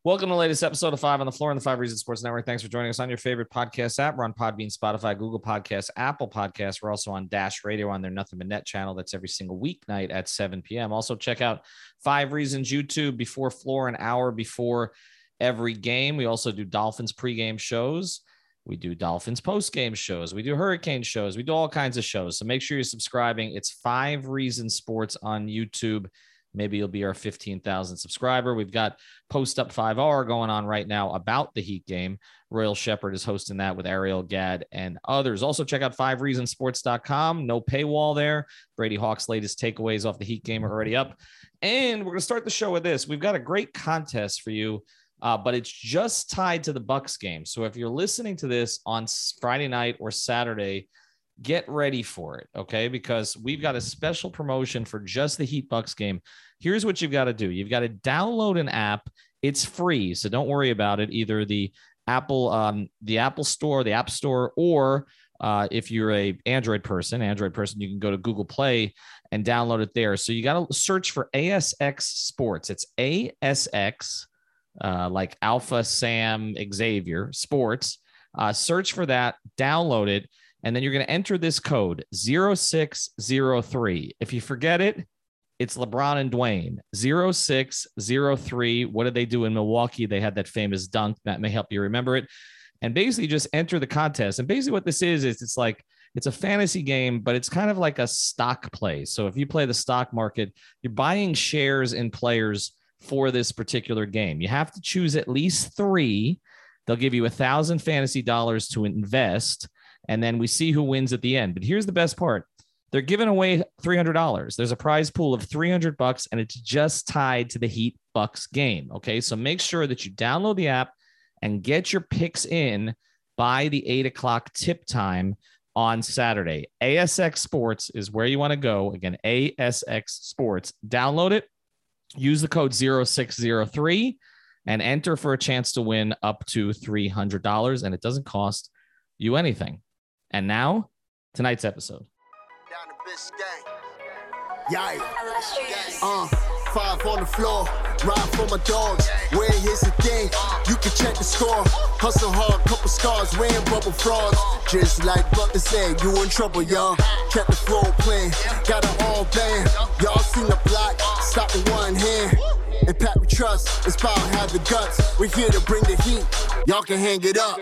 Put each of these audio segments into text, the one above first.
Welcome to the latest episode of Five on the Floor on the Five Reasons Sports Network. Thanks for joining us on your favorite podcast app. We're on Podbean, Spotify, Google Podcasts, Apple Podcasts. We're also on Dash Radio on their Nothing But Net channel. That's every single weeknight at 7 p.m. Also, check out Five Reasons YouTube before Floor, an hour before every game. We also do Dolphins pregame shows. We do Dolphins postgame shows. We do Hurricane shows. We do all kinds of shows. So make sure you're subscribing. It's Five Reasons Sports on YouTube. Maybe you'll be our 15,000 subscriber. We've got Post Up 5R going on right now about the Heat game. Royal Shepherd is hosting that with Ariel Gadd and others. Also, check out fivereasonsports.com. No paywall there. Brady Hawk's latest takeaways off the Heat game are already up. And we're going to start the show with this. We've got a great contest for you, but it's just tied to the Bucks game. So if you're listening to this on Friday night or Saturday, get ready for it, okay? Because we've got a special promotion for just the Heat Bucks game. Here's what you've got to do. You've got to download an app. It's free, so don't worry about it. Either the Apple Store, the App Store, or if you're a Android person, you can go to Google Play and download it there. So you got to search for ASX Sports. It's ASX, like Alpha Sam Xavier Sports. Search for that, download it. And then you're going to enter this code 0603. If you forget it, it's LeBron and Dwayne 0603. What did they do in Milwaukee? They had that famous dunk that may help you remember it. And basically just enter the contest. And basically what this is it's like, it's a fantasy game, but it's kind of like a stock play. So if you play the stock market, you're buying shares in players for this particular game. You have to choose at least 3. They'll give you $1,000 fantasy dollars to invest. And then we see who wins at the end. But here's the best part. They're giving away $300. There's a prize pool of $300, and it's just tied to the Heat Bucks game. Okay, so make sure that you download the app and get your picks in by the 8 o'clock tip time on Saturday. ASX Sports is where you want to go. Again, ASX Sports. Download it. Use the code 0603 and enter for a chance to win up to $300. And it doesn't cost you anything. And now, tonight's episode. Down the bitch gang. Five on the floor, ride for my dogs. Where here's the thing, you can check the score. Hustle hard, couple scars, wearing bubble frauds. Just like Butler said, you in trouble, y'all. Kept the floor playing, got it all banned. Y'all seen the block, stop with one hand. And Pat we trust, Inspire have the guts. We're here to bring the heat, y'all can hang it up.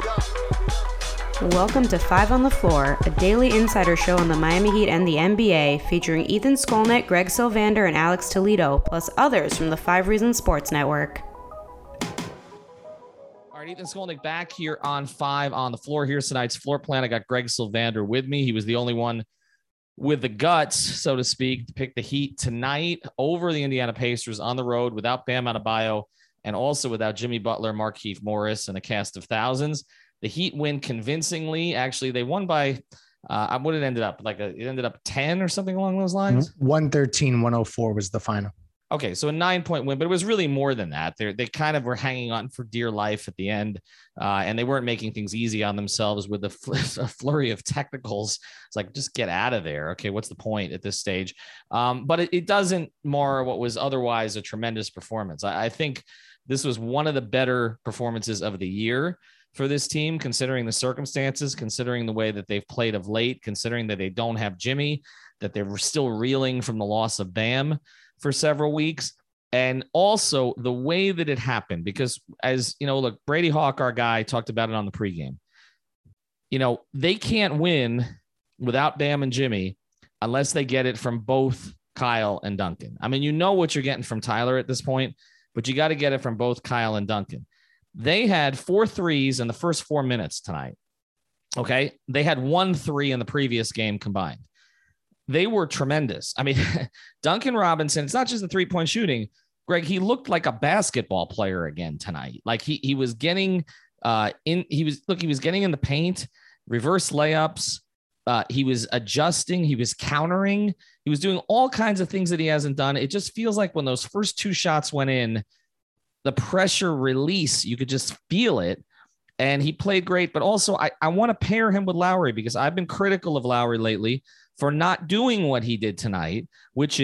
Welcome to Five on the Floor, a daily insider show on the Miami Heat and the NBA, featuring Ethan Skolnick, Greg Sylvander, and Alex Toledo, plus others from the Five Reasons Sports Network. All right, Ethan Skolnick back here on Five on the Floor. Here's tonight's floor plan. I got Greg Sylvander with me. He was the only one with the guts, so to speak, to pick the Heat tonight over the Indiana Pacers on the road without Bam Adebayo and also without Jimmy Butler, Markieff Morris, and a cast of thousands. The Heat win convincingly. Actually, they won by, what it ended up, it ended up 10 or something along those lines? 113-104 was the final. Okay, so a 9-point win, but it was really more than that. They kind of were hanging on for dear life at the end, and they weren't making things easy on themselves with a flurry of technicals. It's like, just get out of there. Okay, what's the point at this stage? But it doesn't mar what was otherwise a tremendous performance. I think this was one of the better performances of the year for this team, considering the circumstances, considering the way that they've played of late, considering that they don't have Jimmy, that they're still reeling from the loss of Bam for several weeks. And also the way that it happened, because as you know, look, Brady Hawk, our guy, talked about it on the pregame. You know, they can't win without Bam and Jimmy unless they get it from both Kyle and Duncan. I mean, you know what you're getting from Tyler at this point, but you got to get it from both Kyle and Duncan. They had 4 threes in the first 4 minutes tonight. Okay. They had 1 3 in the previous game combined. They were tremendous. I mean, Duncan Robinson, it's not just the 3-point shooting. Greg, he looked like a basketball player again tonight. Like he was getting he was getting in the paint, reverse layups. He was adjusting. He was countering. He was doing all kinds of things that he hasn't done. It just feels like when those first 2 shots went in, the pressure release, you could just feel it. And he played great. But also, I want to pair him with Lowry, because I've been critical of Lowry lately for not doing what he did tonight, which is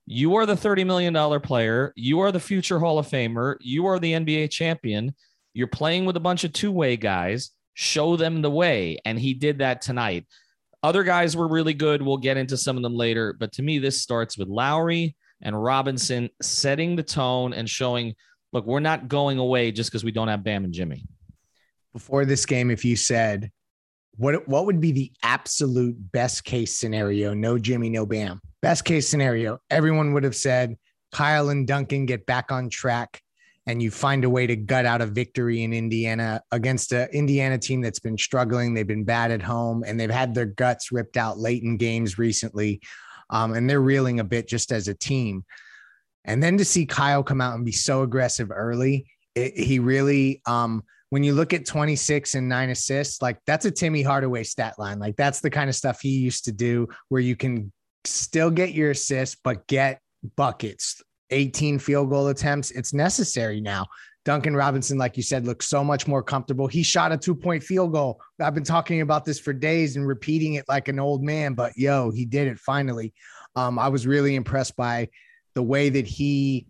You are the $30 million player. You are the future Hall of Famer. You are the NBA champion. You're playing with a bunch of two-way guys. Show them the way. And he did that tonight. Other guys were really good. We'll get into some of them later. But to me, this starts with Lowry and Robinson setting the tone and showing, look, we're not going away just because we don't have Bam and Jimmy. Before this game, if you said, what would be the absolute best case scenario? No Jimmy, no Bam. Best case scenario, everyone would have said Kyle and Duncan get back on track and you find a way to gut out a victory in Indiana against an Indiana team that's been struggling. They've been bad at home and they've had their guts ripped out late in games recently. And they're reeling a bit just as a team. And then to see Kyle come out and be so aggressive early, he really, when you look at 26 and 9 assists, like that's a Timmy Hardaway stat line. Like that's the kind of stuff he used to do where you can still get your assists, but get buckets, 18 field goal attempts. It's necessary now. Duncan Robinson, like you said, looks so much more comfortable. He shot a 2-point field goal. I've been talking about this for days and repeating it like an old man, but he did it finally. I was really impressed by the way that he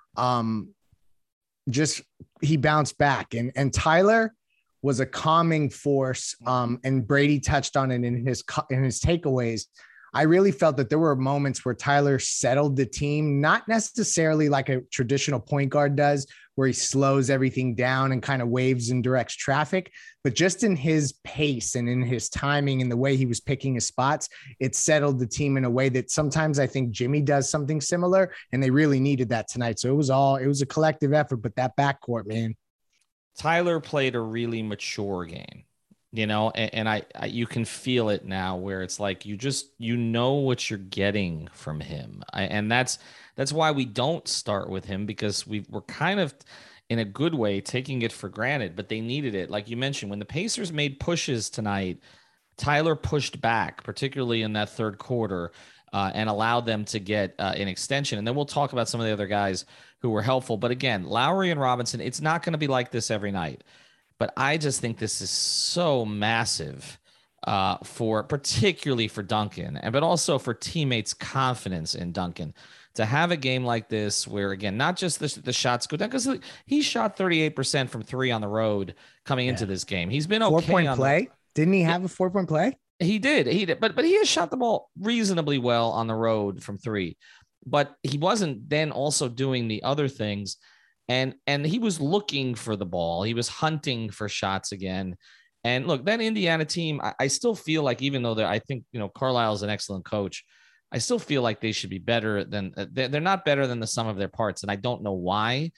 bounced back and Tyler was a calming force. And Brady touched on it in his takeaways. I really felt that there were moments where Tyler settled the team, not necessarily like a traditional point guard does, where he slows everything down and kind of waves and directs traffic, but just in his pace and in his timing and the way he was picking his spots, it settled the team in a way that sometimes I think Jimmy does something similar, and they really needed that tonight. So it was a collective effort, but that backcourt, man. Tyler played a really mature game. And I you can feel it now where it's like you know what you're getting from him. And that's why we don't start with him, because we're kind of in a good way taking it for granted, but they needed it. Like you mentioned, when the Pacers made pushes tonight, Tyler pushed back, particularly in that third quarter, and allowed them to get an extension. And then we'll talk about some of the other guys who were helpful. But again, Lowry and Robinson, it's not going to be like this every night. But I just think this is so massive particularly for Duncan, but also for teammates' confidence in Duncan to have a game like this where, again, not just the shots go down, because he shot 38% from three on the road coming into this game. He's been okay. 4-point play. Didn't he have a 4-point play? He did. But he has shot the ball reasonably well on the road from three. But he wasn't then also doing the other things. And he was looking for the ball. He was hunting for shots again. And look, that Indiana team, I still feel like, even though I think, Carlisle is an excellent coach, I still feel like they should be better than they're not better than the sum of their parts. And I don't know why.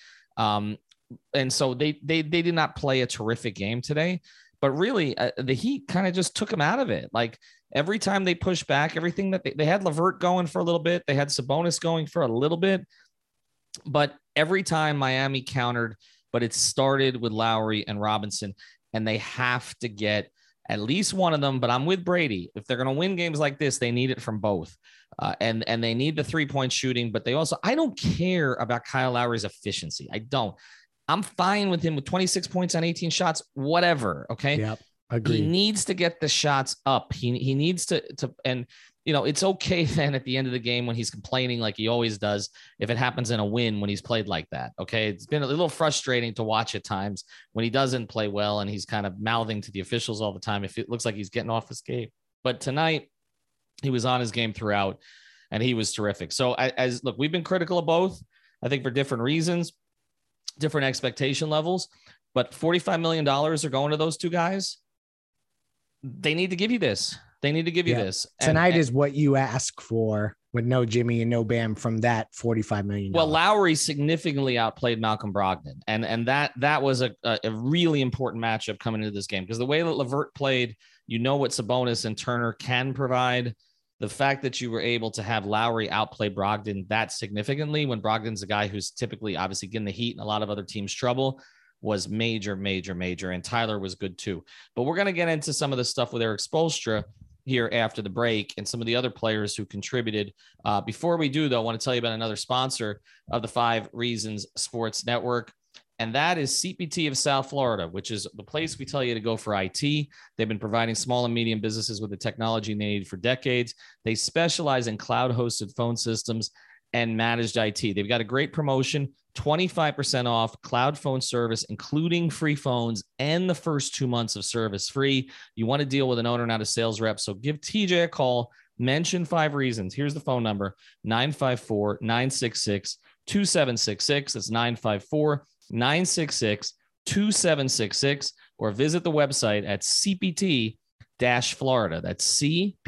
And so they did not play a terrific game today, but really the Heat kind of just took them out of it. Like every time they pushed back, everything that they had LeVert going for a little bit, they had Sabonis going for a little bit, but every time Miami countered, but it started with Lowry and Robinson, and they have to get at least one of them. But I'm with Brady. If they're going to win games like this, they need it from both. And they need the 3-point shooting, but I don't care about Kyle Lowry's efficiency. I don't. I'm fine with him with 26 points on 18 shots, whatever. Okay. Yep. Agreed. He needs to get the shots up. He needs to, and it's okay then at the end of the game when he's complaining like he always does, if it happens in a win when he's played like that. Okay. It's been a little frustrating to watch at times when he doesn't play well and he's kind of mouthing to the officials all the time if it looks like he's getting off his game. But tonight he was on his game throughout and he was terrific. So look, we've been critical of both, I think, for different reasons, different expectation levels, but $45 million are going to those two guys. They need to give you this. They need to give you this. Tonight is what you ask for with no Jimmy and no Bam from that $45 million. Well, Lowry significantly outplayed Malcolm Brogdon. And that was a really important matchup coming into this game, because the way that LeVert played, what Sabonis and Turner can provide. The fact that you were able to have Lowry outplay Brogdon that significantly, when Brogdon's a guy who's typically obviously getting the Heat and a lot of other teams' trouble, was major. And Tyler was good too. But we're going to get into some of the stuff with Erik Spoelstra here after the break and some of the other players who contributed. Before we do, though, I want to tell you about another sponsor of the 5 Reasons Sports Network, and that is CPT of South Florida, which is the place we tell you to go for IT. They've been providing small and medium businesses with the technology they need for decades. They specialize in cloud-hosted phone systems. and managed IT. They've got a great promotion, 25% off cloud phone service, including free phones and the first 2 months of service free. You want to deal with an owner, not a sales rep. So give TJ a call. Mention 5 Reasons. Here's the phone number, 954-966-2766. That's 954-966-2766, or visit the website at CPT-Florida. That's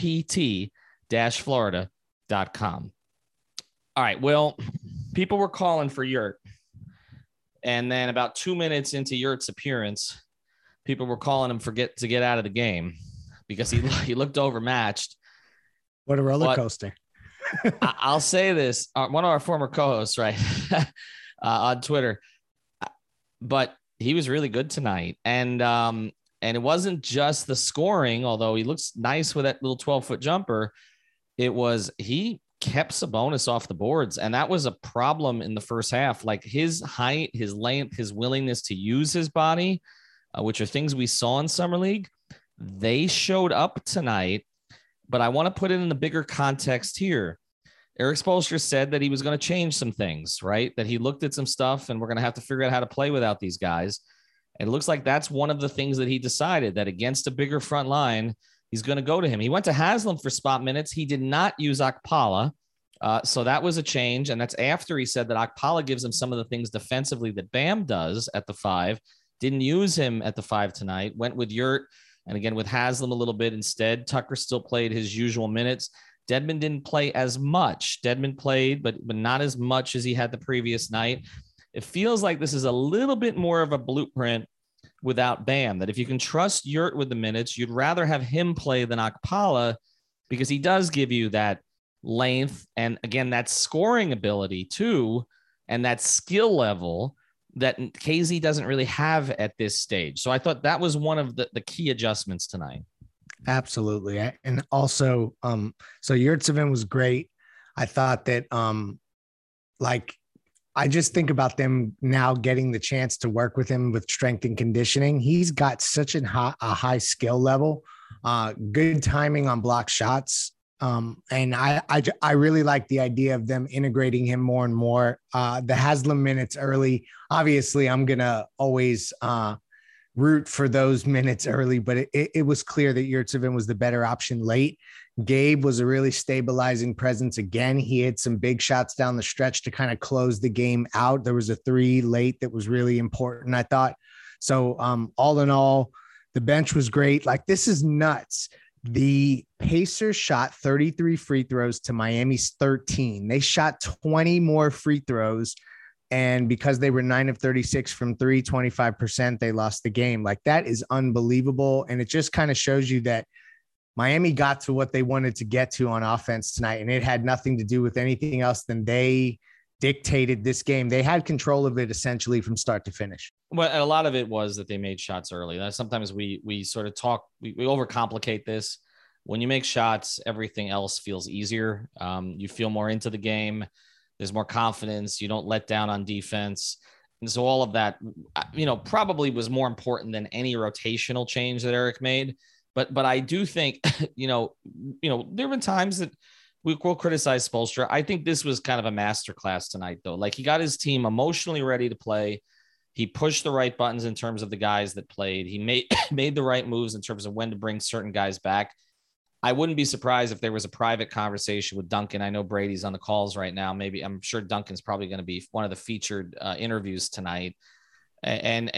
CPT-Florida.com. All right. Well, people were calling for Yurt. And then about 2 minutes into Yurt's appearance, people were calling him to get out of the game because he looked overmatched. What a roller coaster. I'll say this. One of our former co-hosts, right, on Twitter, but he was really good tonight. And it wasn't just the scoring, although he looks nice with that little 12-foot jumper. It was he kept Sabonis off the boards, and that was a problem in the first half. Like his height, his length, his willingness to use his body, which are things we saw in Summer League, they showed up tonight. But I want to put it in the bigger context here. Erik Spoelstra said that he was going to change some things, right? That he looked at some stuff and we're going to have to figure out how to play without these guys. And it looks like that's one of the things that he decided, that against a bigger front line, he's going to go to him. He went to Haslem for spot minutes. He did not use Okpala. So that was a change. And that's after he said that Okpala gives him some of the things defensively that Bam does at the 5. Didn't use him at the 5 tonight. Went with Yurt. And again, with Haslem a little bit instead. Tucker still played his usual minutes. Dedmon didn't play as much. Dedmon played, but not as much as he had the previous night. It feels like this is a little bit more of a blueprint without Bam, that if you can trust Yurt with the minutes, you'd rather have him play than Okpala, because he does give you that length and, again, that scoring ability too, and that skill level that KZ doesn't really have at this stage. So I thought that was one of the key adjustments tonight. Absolutely. And also, so Yurtseven was great. I thought that, I just think about them now getting the chance to work with him with strength and conditioning. He's got such a high skill level, good timing on block shots. And I really like the idea of them integrating him more and more. The Haslem minutes early, obviously I'm going to always root for those minutes early, but it was clear that Yurtseven was the better option late. Gabe was a really stabilizing presence. Again, he hit some big shots down the stretch to kind of close the game out. There was a 3 late that was really important, I thought. So all in all, the bench was great. Like, this is nuts. The Pacers shot 33 free throws to Miami's 13. They shot 20 more free throws. And because they were 9 of 36 from 3, 25%, they lost the game. Like, that is unbelievable. And it just kind of shows you that Miami got to what they wanted to get to on offense tonight. And it had nothing to do with anything else than they dictated this game. They had control of it essentially from start to finish. Well, a lot of it was that they made shots early. Sometimes we sort of talk, we overcomplicate this. When you make shots, everything else feels easier. You feel more into the game. There's more confidence. You don't let down on defense. And so all of that, probably was more important than any rotational change that Erik made. But I do think, there have been times that we will criticize Spoelstra. I think this was kind of a masterclass tonight, though. Like, he got his team emotionally ready to play. He pushed the right buttons in terms of the guys that played. He made the right moves in terms of when to bring certain guys back. I wouldn't be surprised if there was a private conversation with Duncan. I know Brady's on the calls right now. Maybe I'm sure Duncan's probably going to be one of the featured interviews tonight. And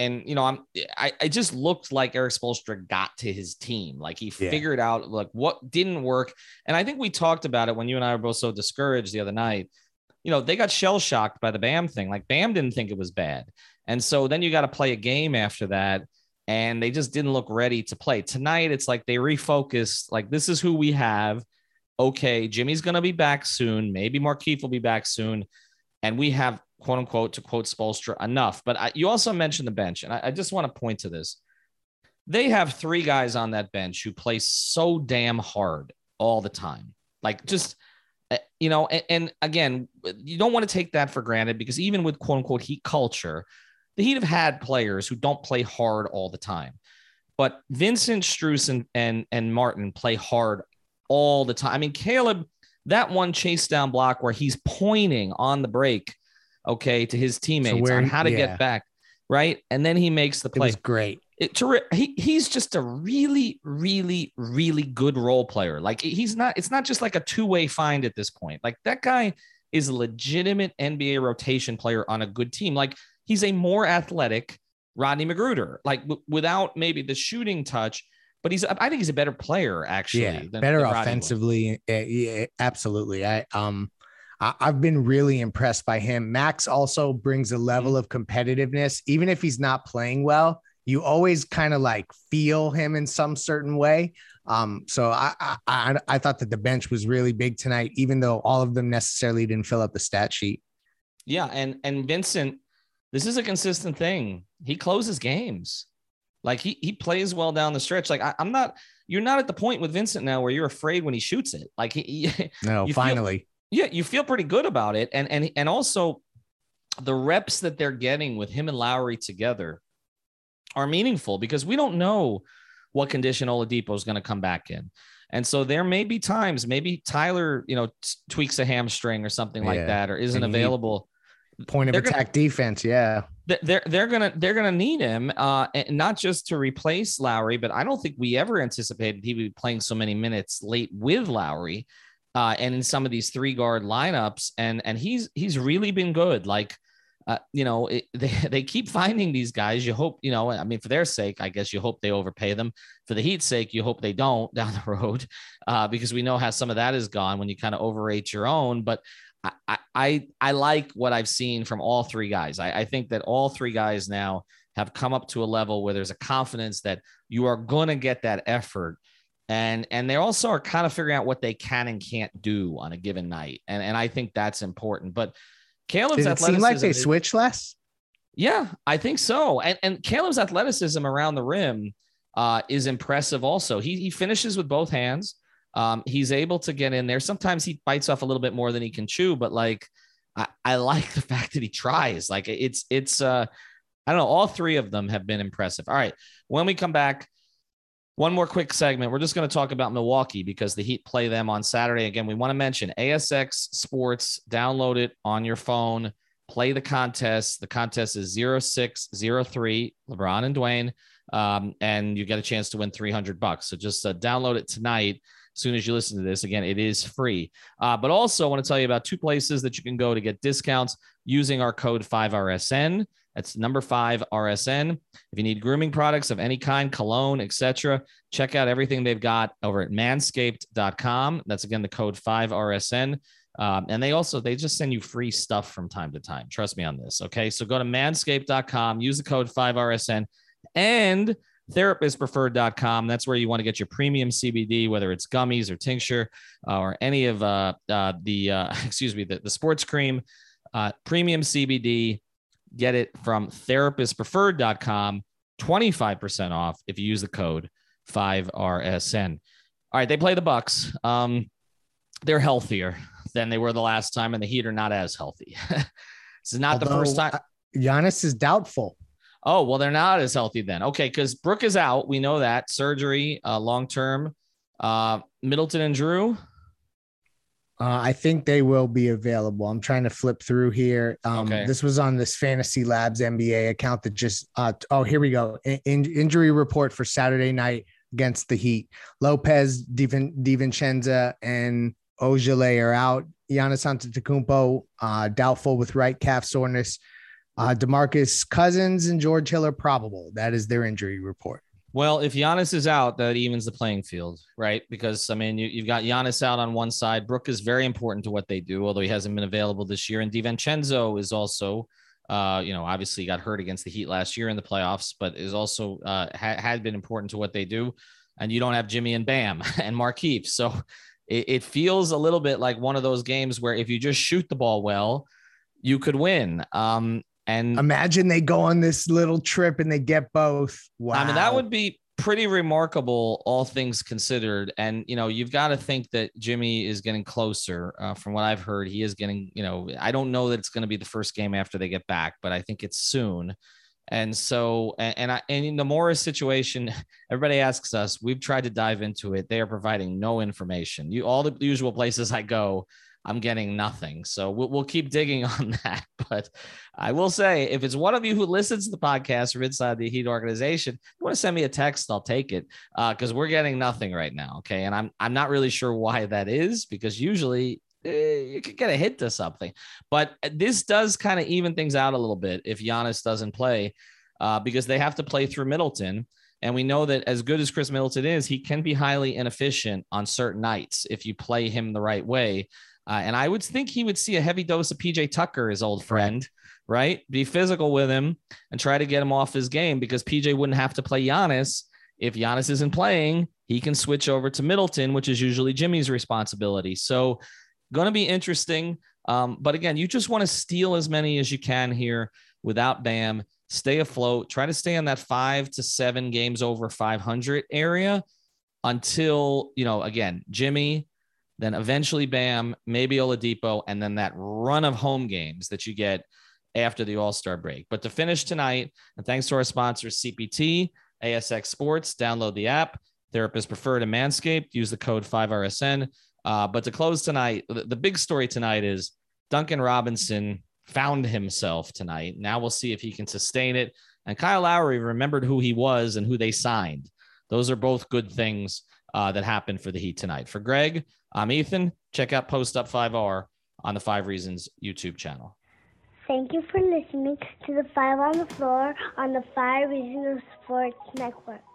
I just looked like Erik Spoelstra got to his team. Like, he figured out like what didn't work. And I think we talked about it when you and I were both so discouraged the other night. They got shell shocked by the Bam thing. Like, Bam didn't think it was bad. And so then you got to play a game after that. And they just didn't look ready to play. Tonight, it's like they refocused. Like, this is who we have. Okay, Jimmy's going to be back soon. Maybe Markieff will be back soon. And we have, quote unquote, to quote Spoelstra, enough. But you also mentioned the bench. And I just want to point to this. They have 3 guys on that bench who play so damn hard all the time. Like, just, and again, you don't want to take that for granted, because even with quote unquote Heat culture, the Heat have had players who don't play hard all the time. But Vincent, Strus, and Martin play hard all the time. I mean, Caleb that one chase down block where he's pointing on the break, okay, to his teammates on how to get back, right? And then he makes the play. It was great. He's just a really, really, really good role player. Like it's not just like a two-way find at this point. Like that guy is a legitimate NBA rotation player on a good team. Like he's a more athletic Rodney McGruder, like without maybe the shooting touch, but I think he's a better player actually. Better offensively. Yeah, absolutely. I've been really impressed by him. Max also brings a level of competitiveness, even if he's not playing well. You always kind of like feel him in some certain way. So I thought that the bench was really big tonight, even though all of them necessarily didn't fill up the stat sheet. Yeah. And Vincent, this is a consistent thing. He closes games. Like he plays well down the stretch. Like you're not at the point with Vincent now where you're afraid when he shoots it. Like finally. You feel pretty good about it. And also the reps that they're getting with him and Lowry together are meaningful because we don't know what condition Oladipo is going to come back in. And so there may be times, maybe Tyler, tweaks a hamstring or something like that, or isn't available. Point of attack defense. Yeah. They're going to need him, not just to replace Lowry, but I don't think we ever anticipated he would be playing so many minutes late with Lowry and in some of these 3-guard lineups. And he's really been good. Like, they keep finding these guys. You hope, for their sake, I guess you hope they overpay them. For the Heat's sake, you hope they don't down the road because we know how some of that is gone when you kind of overrate your own. But I like what I've seen from all 3 guys. I think that all 3 guys now have come up to a level where there's a confidence that you are going to get that effort. And they also are kind of figuring out what they can and can't do on a given night. And I think that's important. But Caleb's athleticism. Does it seem like they switch less? Yeah, I think so. And Caleb's athleticism around the rim is impressive also. He finishes with both hands. He's able to get in there. Sometimes he bites off a little bit more than he can chew, but like, I like the fact that he tries. Like it's I don't know. All 3 of them have been impressive. All right. When we come back, one more quick segment. We're just going to talk about Milwaukee because the Heat play them on Saturday. Again, we want to mention ASX Sports. Download it on your phone. Play the contest. The contest is 0603 LeBron and Dwayne, and you get a chance to win $300. So just download it tonight. As soon as you listen to this, again, it is free. But also, I want to tell you about 2 places that you can go to get discounts using our code 5RSN. That's number 5RSN. If you need grooming products of any kind, cologne, etc., check out everything they've got over at manscaped.com. That's, again, the code 5RSN. And they just send you free stuff from time to time. Trust me on this. Okay. So go to manscaped.com, use the code 5RSN, and therapistpreferred.com. That's where you want to get your premium CBD, whether it's gummies or tincture or any of the sports cream, premium CBD. Get it from therapistpreferred.com, 25% off if you use the code 5RSN. All right, they play the Bucks. They're healthier than they were the last time, and the Heat are not as healthy. This is not the first time. Giannis is doubtful. Oh, well, they're not as healthy then. Okay, because Brooke is out. We know that. Surgery, long-term. Middleton and Drew? I think they will be available. I'm trying to flip through here. Okay. This was on this Fantasy Labs NBA account that just here we go. Injury report for Saturday night against the Heat. Lopez, DiVincenzo, and Ojale are out. Giannis Antetokounmpo, doubtful with right calf soreness. DeMarcus Cousins and George Hill are probable. That is their injury report. Well, if Giannis is out, that evens the playing field, right? Because, you've got Giannis out on one side. Brooke is very important to what they do, although he hasn't been available this year. And DiVincenzo is also, obviously got hurt against the Heat last year in the playoffs, but is also had been important to what they do. And you don't have Jimmy and Bam and Markieff. So it feels a little bit like one of those games where if you just shoot the ball well, you could win. And imagine they go on this little trip and they get both. Wow. That would be pretty remarkable, all things considered. And, you've got to think that Jimmy is getting closer. From what I've heard, he is getting, I don't know that it's going to be the first game after they get back, but I think it's soon. And so, and in the Morris situation, everybody asks us, we've tried to dive into it. They are providing no information. All the usual places I go, I'm getting nothing. So we'll keep digging on that. But I will say, if it's one of you who listens to the podcast from inside the Heat organization, you want to send me a text, I'll take it, because we're getting nothing right now. Okay. And I'm not really sure why that is, because usually you could get a hit to something. But this does kind of even things out a little bit if Giannis doesn't play, because they have to play through Middleton. And we know that as good as Chris Middleton is, he can be highly inefficient on certain nights if you play him the right way. And I would think he would see a heavy dose of PJ Tucker, his old friend, right? Be physical with him and try to get him off his game, because PJ wouldn't have to play Giannis. If Giannis isn't playing, he can switch over to Middleton, which is usually Jimmy's responsibility. So going to be interesting. But again, you just want to steal as many as you can here without Bam. Stay afloat. Try to stay in that 5 to 7 games over 500 area until, again, Jimmy, then eventually Bam, maybe Oladipo, and then that run of home games that you get after the All-Star break. But to finish tonight, and thanks to our sponsors, CPT, ASX Sports, download the app, Therapists Preferred and Manscaped, use the code 5RSN. But to close tonight, the big story tonight is Duncan Robinson found himself tonight. Now we'll see if he can sustain it. And Kyle Lowry remembered who he was and who they signed. Those are both good things that happened for the Heat tonight. For Greg, I'm Ethan. Check out Post Up 5R on the 5 Reasons YouTube channel. Thank you for listening to the 5 on the Floor on the 5 Reasons Sports Network.